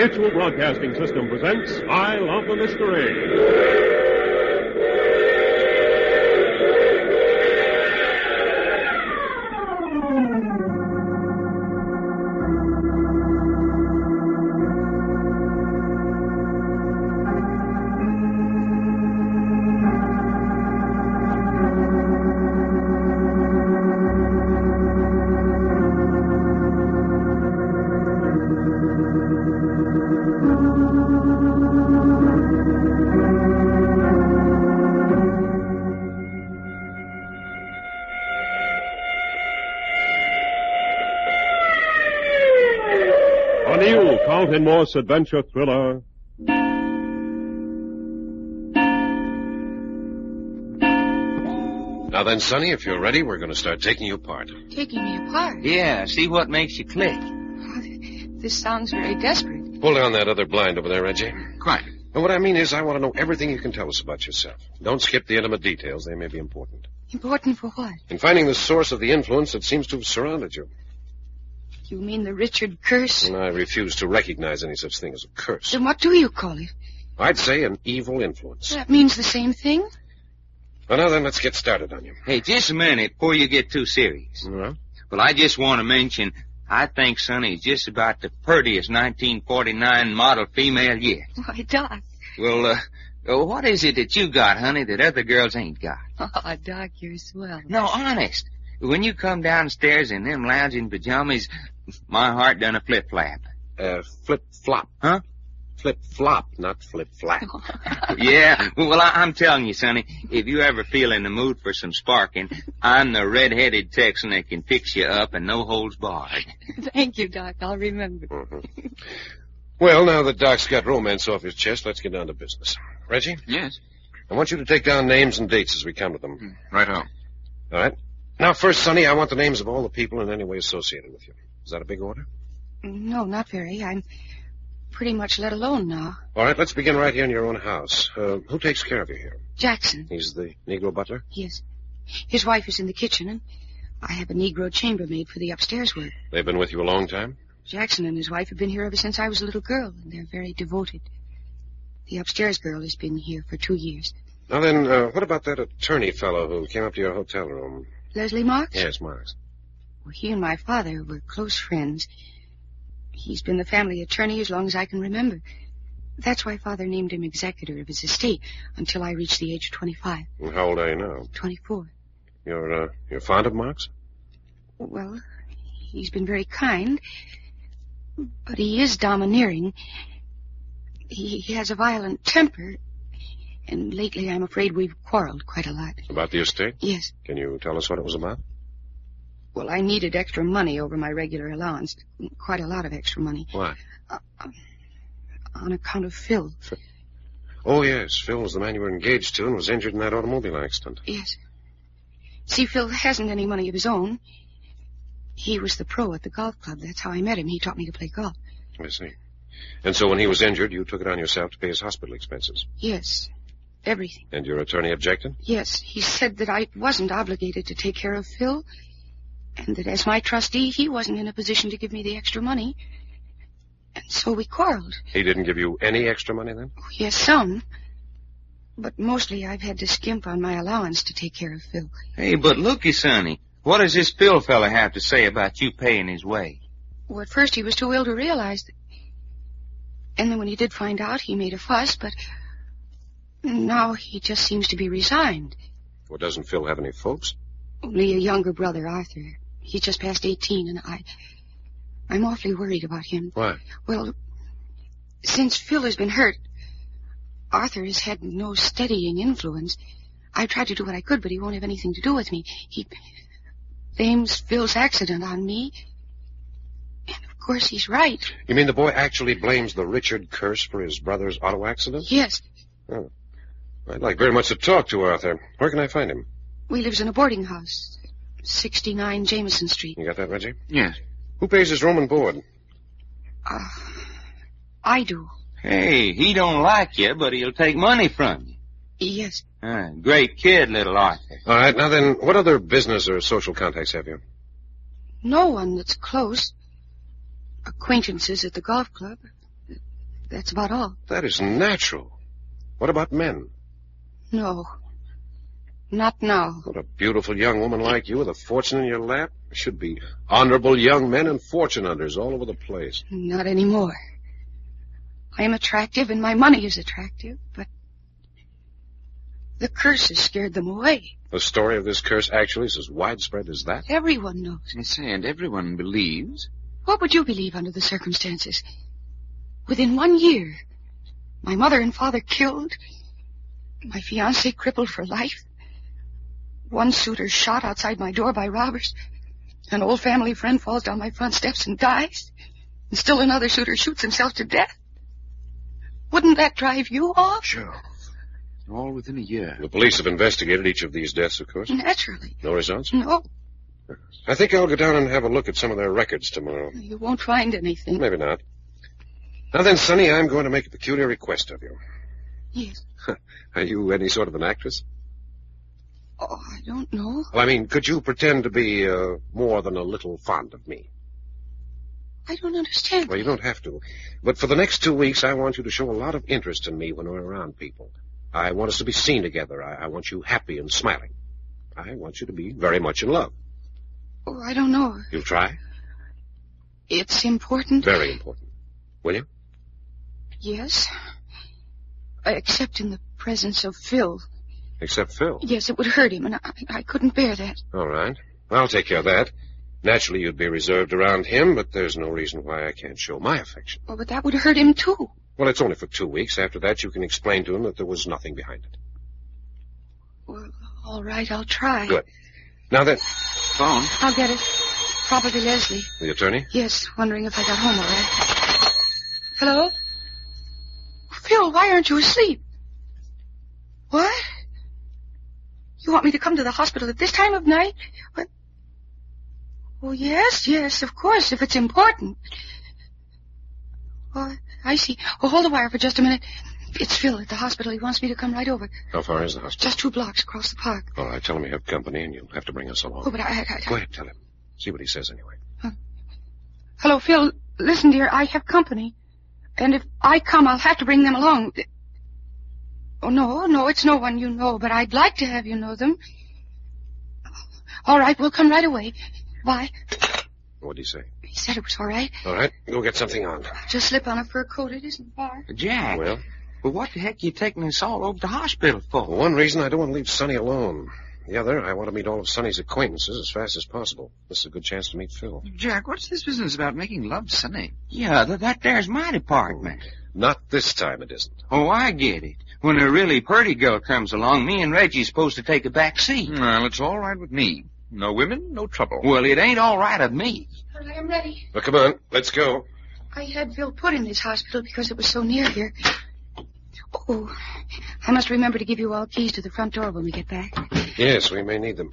Mutual Broadcasting System presents I Love the Mystery. A new Carlton Morse adventure thriller. Now then, Sonny, if you're ready, we're going to start taking you apart. Taking me apart? Yeah, see what makes you click. This sounds very desperate. Pull down that other blind over there, Reggie. Quite. And what I mean is I want to know everything you can tell us about yourself. Don't skip the intimate details. They may be important. Important for what? In finding the source of the influence that seems to have surrounded you. You mean the Richard curse? And I refuse to recognize any such thing as a curse. Then what do you call it? I'd say an evil influence. That means the same thing? Well, now then, let's get started on you. Hey, just a minute before you get too serious. Well? Well, I just want to mention, I think Sonny's just about the prettiest 1949 model female yet. Why, Doc. Well, what is it that you got, honey, that other girls ain't got? Oh, Doc, you're swell. No, honest. When you come downstairs in them lounging pajamas, my heart done a flip-flap. Flip-flop. Huh? Flip-flop, not flip-flap. Yeah, well, I'm telling you, Sonny, if you ever feel in the mood for some sparking, I'm the red-headed Texan that can fix you up and no holds barred. Thank you, Doc. I'll remember. Mm-hmm. Well, now that Doc's got romance off his chest, let's get down to business. Reggie? Yes? I want you to take down names and dates as we come to them. Right on. All right. Now, first, Sonny, I want the names of all the people in any way associated with you. Is that a big order? No, not very. I'm pretty much let alone now. All right, let's begin right here in your own house. Who takes care of you here? Jackson. He's the Negro butler? Yes. His wife is in the kitchen, and I have a Negro chambermaid for the upstairs work. They've been with you a long time? Jackson and his wife have been here ever since I was a little girl, and they're very devoted. The upstairs girl has been here for 2 years. Now then, what about that attorney fellow who came up to your hotel room? Leslie Marks? Yes, Marks. Well, he and my father were close friends. He's been the family attorney as long as I can remember. That's why Father named him executor of his estate until I reached the age of 25. And how old are you now? 24. You're fond of Marks? Well, he's been very kind, but he is domineering. He has a violent temper, and lately I'm afraid we've quarreled quite a lot. About the estate? Yes. Can you tell us what it was about? Well, I needed extra money over my regular allowance. Quite a lot of extra money. Why? On account of Phil. Oh, yes. Phil was the man you were engaged to and was injured in that automobile accident. Yes. See, Phil hasn't any money of his own. He was the pro at the golf club. That's how I met him. He taught me to play golf. I see. And so when he was injured, you took it on yourself to pay his hospital expenses? Yes. Everything. And your attorney objected? Yes. He said that I wasn't obligated to take care of Phil, and that as my trustee, he wasn't in a position to give me the extra money. And so we quarreled. He didn't give you any extra money then? Oh, yes, some. But mostly I've had to skimp on my allowance to take care of Phil. Hey, but looky, Sonny, what does this Phil fella have to say about you paying his way? Well, at first he was too ill to realize that. And then when he did find out, he made a fuss, but now he just seems to be resigned. Well, doesn't Phil have any folks? Only a younger brother, Arthur. He's just past 18, and I'm awfully worried about him. Why? Well, since Phil has been hurt, Arthur has had no steadying influence. I tried to do what I could, but he won't have anything to do with me. He blames Phil's accident on me. And of course he's right. You mean the boy actually blames the Richard curse for his brother's auto accident? Yes. Oh. I'd like very much to talk to Arthur. Where can I find him? We lives in a boarding house, 69 Jameson Street. You got that, Reggie? Yes. Who pays his room and board? I do. Hey, he don't like you, but he'll take money from you. Yes. Great kid, little Arthur. All right, now then, what other business or social contacts have you? No one that's close. Acquaintances at the golf club. That's about all. That isn't natural. What about men? No. Not now. What a beautiful young woman like you with a fortune in your lap. There should be honorable young men and fortune hunters all over the place. Not anymore. I am attractive and my money is attractive, but the curse has scared them away. The story of this curse actually is as widespread as that? Everyone knows. Yes, and everyone believes. What would you believe under the circumstances? Within 1 year, my mother and father killed, my fiancé crippled for life, one suitor shot outside my door by robbers, an old family friend falls down my front steps and dies, and still another suitor shoots himself to death. Wouldn't that drive you off? Sure. All within a year. The police have investigated each of these deaths, of course. Naturally. No results? No, I think I'll go down and have a look at some of their records tomorrow. you won't find anything. Maybe not. Now then, Sonny, I'm going to make a peculiar request of you. Yes. Are you any sort of an actress? Oh, I don't know. Well, I mean, could you pretend to be more than a little fond of me? I don't understand. Well, you don't have to. But for the next 2 weeks, I want you to show a lot of interest in me when we're around people. I want us to be seen together. I want you happy and smiling. I want you to be very much in love. Oh, I don't know. You'll try? It's important. Very important. Will you? Yes. Except in the presence of Phil. Except Phil. Yes, it would hurt him, and I couldn't bear that. All right. I'll take care of that. Naturally, you'd be reserved around him, but there's no reason why I can't show my affection. Oh, but that would hurt him, too. Well, it's only for 2 weeks. After that, you can explain to him that there was nothing behind it. Well, all right, I'll try. Good. Now then, Phone? I'll get it. Probably Leslie. the attorney? Yes, wondering if I got home all right. Hello? Phil, why aren't you asleep? What? You want me to come to the hospital at this time of night? What? Oh, yes, of course, if it's important. Oh, I see. Oh, hold the wire for just a minute. It's Phil at the hospital. He wants me to come right over. How far is the hospital? Just 2 blocks across the park. All right, tell him you have company and you'll have to bring us along. Oh, but I... Go ahead, tell him. See what he says anyway. Hello, Phil. Listen, dear, I have company. And if I come, I'll have to bring them along. Oh, no, it's no one you know, but I'd like to have you know them. All right, we'll come right away. Bye. What'd he say? He said it was all right. All right, go get something on. Just slip on a fur coat. It isn't far. Jack. Well? Well, what the heck are you taking us all over to the hospital for? For one reason, I don't want to leave Sonny alone. The other, I want to meet all of Sonny's acquaintances as fast as possible. This is a good chance to meet Phil. Jack, what's this business about making love, Sonny? Yeah, that there's my department. Not this time, it isn't. Oh, I get it. When a really pretty girl comes along, me and Reggie's supposed to take a back seat. Well, it's all right with me. No women, no trouble. Well, it ain't all right with me. Well, I am ready. Well, come on, let's go. I had Phil put in this hospital because it was so near here. Oh, I must remember to give you all keys to the front door when we get back. Yes, we may need them.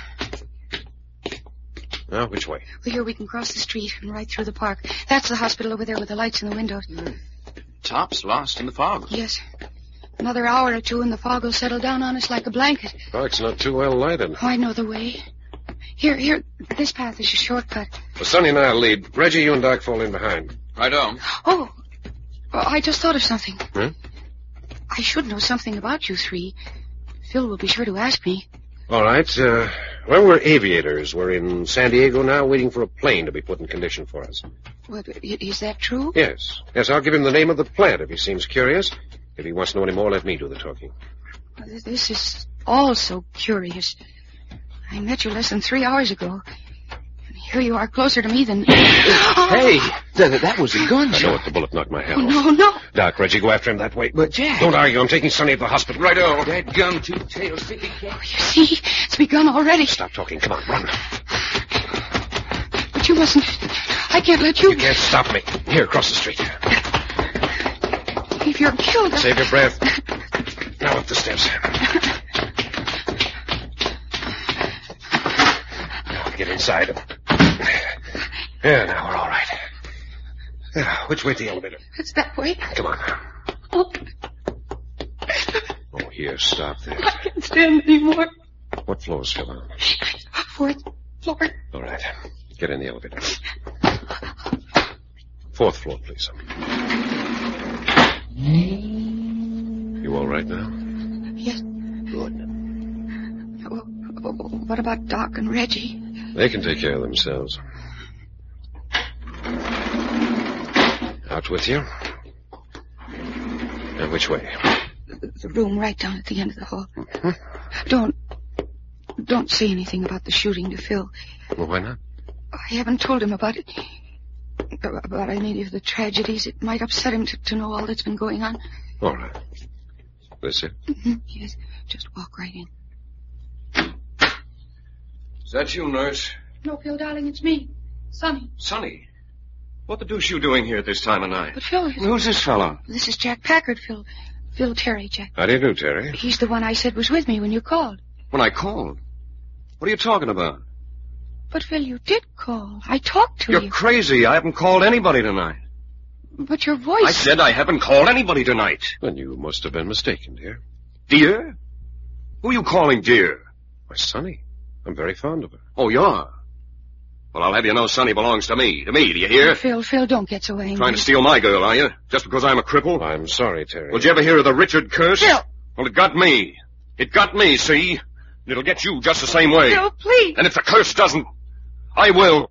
Now, which way? Well, here we can cross the street and right through the park. That's the hospital over there with the lights in the windows. Top's lost in the fog. Yes. Another hour or two and the fog will settle down on us like a blanket. Park's not too well lighted. Oh, I know the way. Here, this path is a shortcut. Well, Sonny and I'll lead. Reggie, you and Doc fall in behind. Right on. Oh, I just thought of something. Hmm? I should know something about you three. Phil will be sure to ask me. All right, well, we're aviators. We're in San Diego now waiting for a plane to be put in condition for us. What, is that true? Yes, I'll give him the name of the plant if he seems curious. If he wants to know any more, let me do the talking. This is all so curious. I met you less than 3 hours ago. And here you are closer to me than... Hey, that was a gunshot. I know it. The bullet knocked my head Oh, off. no. Doc, Reggie, go after him that way. But, Jack... Don't argue. I'm taking Sonny to the hospital. Righto. That gum two-tailed sticky cat. You see, it's begun already. Stop talking. Come on, run. But you mustn't... I can't let you... You can't stop me. Here, across the street. If you're killed... Save your breath. Now up the steps. Now get inside. Yeah, now we're all right. Now, which way's the elevator? It's that way. Come on. Oh, Oh, here, stop there. I can't stand anymore. What floor's Phil on? 4th floor. All right. Get in the elevator. 4th floor, please. You all right now? Yes. Good. What about Doc and Reggie? They can take care of themselves. Out with you. And which way? The room right down at the end of the hall. Don't say anything about the shooting to Phil. Well, why not? I haven't told him about it. About any of the tragedies. It might upset him to know all that's been going on. All right. This it? Yes. Just walk right in. Is that you, nurse? No, Phil, darling, it's me. Sonny. Sonny? What the deuce you doing here at this time of night? But Phil... Who's this fellow? This is Jack Packard, Phil. Phil Terry, Jack. How do you do, Terry? He's the one I said was with me when you called. When I called? What are you talking about? But, Phil, you did call. I talked to you. You're crazy. I haven't called anybody tonight. But your voice... I said I haven't called anybody tonight. Then you must have been mistaken, dear. Dear? Who are you calling dear? Why, Sonny. I'm very fond of her. Oh, you are? Well, I'll have you know Sonny belongs to me. To me, do you hear? Phil, don't get so angry. Trying to steal my girl, are you? Just because I'm a cripple? I'm sorry, Terry. Well, did you ever hear of the Richard curse? Phil! Well, it got me. It got me, see? And it'll get you just the same way. Phil, please. And if the curse doesn't, I will.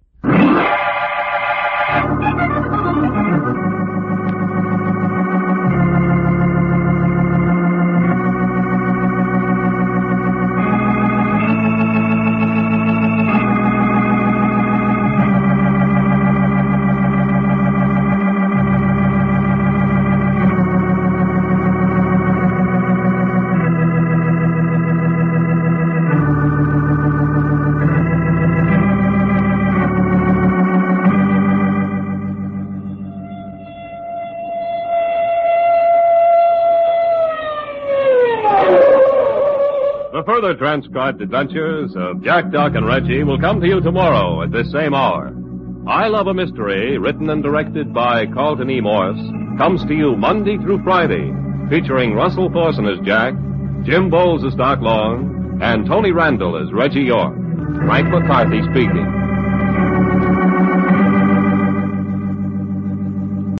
Further transcribed adventures of Jack, Doc, and Reggie will come to you tomorrow at this same hour. I Love a Mystery, written and directed by Carlton E. Morse, comes to you Monday through Friday, featuring Russell Thorson as Jack, Jim Bowles as Doc Long, and Tony Randall as Reggie York. Frank McCarthy speaking.